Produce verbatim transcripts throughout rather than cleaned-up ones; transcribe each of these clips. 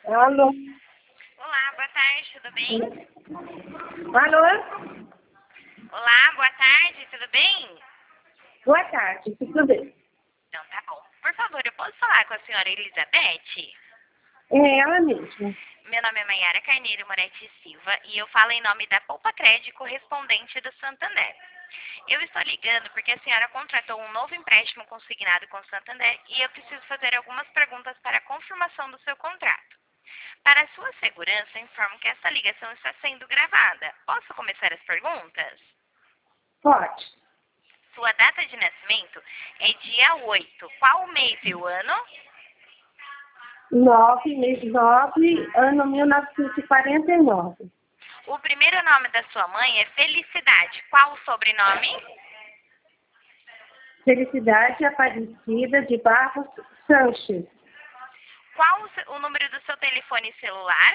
Alô? Olá, boa tarde, tudo bem? Alô? Olá, boa tarde, tudo bem? Boa tarde, tudo bem? Então tá bom. Por favor, eu posso falar com a senhora Elizabeth? É ela mesma. Meu nome é Maiara Carneiro Moretti Silva e eu falo em nome da Poupa Crédito correspondente do Santander. Eu estou ligando porque a senhora contratou um novo empréstimo consignado com o Santander e eu preciso fazer algumas perguntas para a confirmação do seu contrato. Para sua segurança, informo que essa ligação está sendo gravada. Posso começar as perguntas? Pode. Sua data de nascimento é dia oito. Qual o mês e o ano? Nove, mês nove, ano mil novecentos e quarenta e nove. O primeiro nome da sua mãe é Felicidade. Qual o sobrenome? Felicidade Aparecida de Barros Sanches. Qual o, seu- o número do seu telefone celular?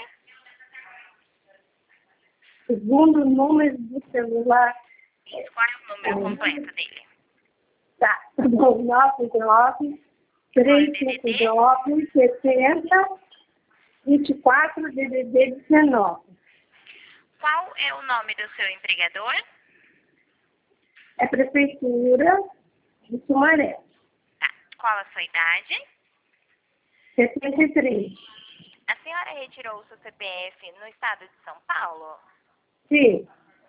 Segundo número do celular. Isso, qual é o número completo dele? Tá, tá bom. nove nove, três cinco nove, sessenta, vinte e quatro, D D D dezenove. Qual é o nome do seu empregador? É Prefeitura de Sumaré. Tá. Qual a sua idade? setenta e três. A senhora retirou o seu C P F no estado de São Paulo? Sim,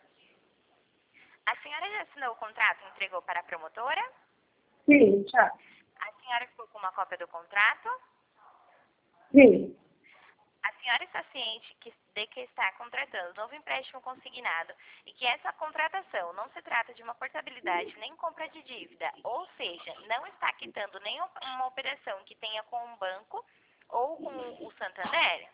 A senhora já assinou o contrato e entregou para a promotora? sim, já. A senhora ficou com uma cópia do contrato? Sim, A senhora está ciente que, de que está contratando novo empréstimo consignado e que essa contratação não se trata de uma portabilidade nem compra de dívida, ou seja, não está quitando nenhuma operação que tenha com um banco ou com o Santander?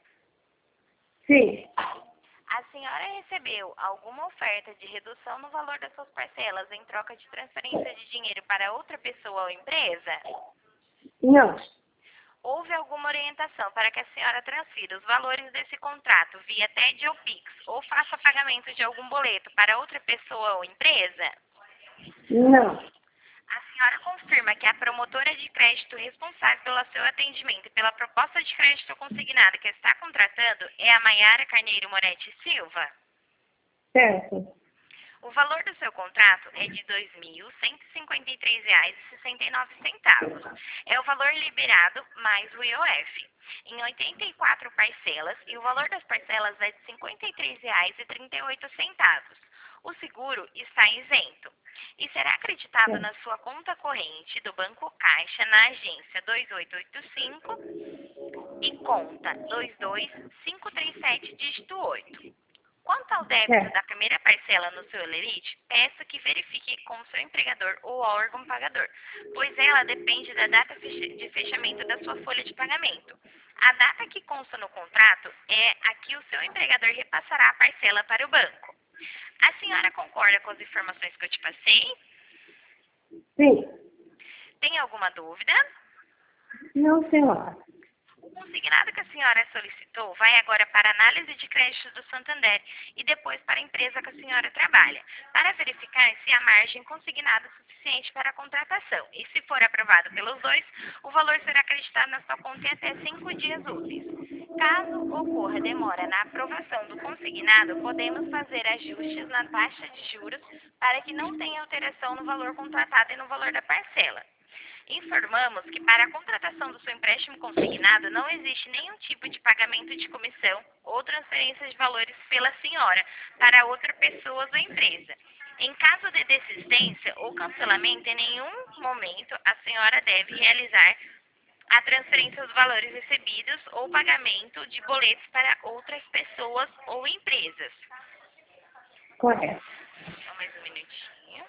sim. A senhora recebeu alguma oferta de redução no valor das suas parcelas em troca de transferência de dinheiro para outra pessoa ou empresa? Não, Houve alguma orientação para que a senhora transfira os valores desse contrato via T E D ou Pix ou faça pagamento de algum boleto para outra pessoa ou empresa? não, A senhora confirma que a promotora de crédito responsável pelo seu atendimento e pela proposta de crédito consignada que está contratando é a Maiara Carneiro Moretti Silva? certo. O valor do seu contrato é de dois mil cento e cinquenta e três reais e sessenta e nove centavos. É o valor liberado mais o I O F, em oitenta e quatro parcelas, e o valor das parcelas é de cinquenta e três reais e trinta e oito centavos. O seguro está isento e será acreditado na sua conta corrente do Banco Caixa na agência dois oito oito cinco e conta dois dois cinco três sete dígito oito. Quanto ao débito É. da primeira parcela no seu lerite, peço que verifique com o seu empregador ou órgão pagador, pois ela depende da data de fechamento da sua folha de pagamento. A data que consta no contrato é a que o seu empregador repassará a parcela para o banco. A senhora concorda com as informações que eu te passei? Sim. Tem alguma dúvida? Não, senhora. O consignado que a senhora solicitou vai agora para a análise de crédito do Santander e depois para a empresa que a senhora trabalha, para verificar se há margem consignada suficiente para a contratação. E se for aprovado pelos dois, o valor será acreditado na sua conta em até cinco dias úteis. Caso ocorra demora na aprovação do consignado, podemos fazer ajustes na taxa de juros para que não tenha alteração no valor contratado e no valor da parcela. Informamos que para a contratação do seu empréstimo consignado não existe nenhum tipo de pagamento de comissão ou transferência de valores pela senhora para outra pessoa ou empresa. Em caso de desistência ou cancelamento, em nenhum momento a senhora deve realizar a transferência dos valores recebidos ou pagamento de boletos para outras pessoas ou empresas. Correto. Só mais um minutinho.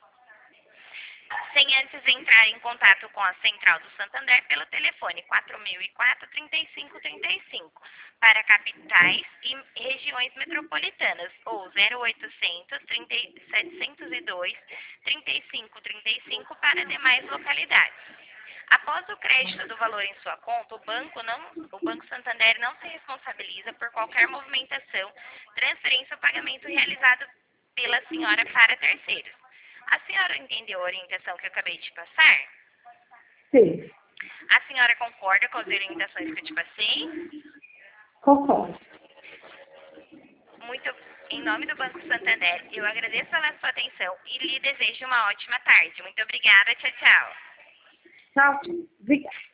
Sem antes entrar em contato com a Central do Santander pelo telefone quatro mil e quatro, trinta e cinco trinta e cinco para capitais e regiões metropolitanas ou zero oitocentos, setecentos e dois, trinta e cinco trinta e cinco para demais localidades. Após o crédito do valor em sua conta, o Banco, não, o Banco Santander não se responsabiliza por qualquer movimentação, transferência ou pagamento realizado pela senhora para terceiros. A senhora entendeu a orientação que eu acabei de passar? Sim. A senhora concorda com as orientações que eu te passei? Concordo. Muito, em nome do Banco Santander, eu agradeço pela sua atenção e lhe desejo uma ótima tarde. Muito obrigada. Tchau, tchau. Tchau, obrigada.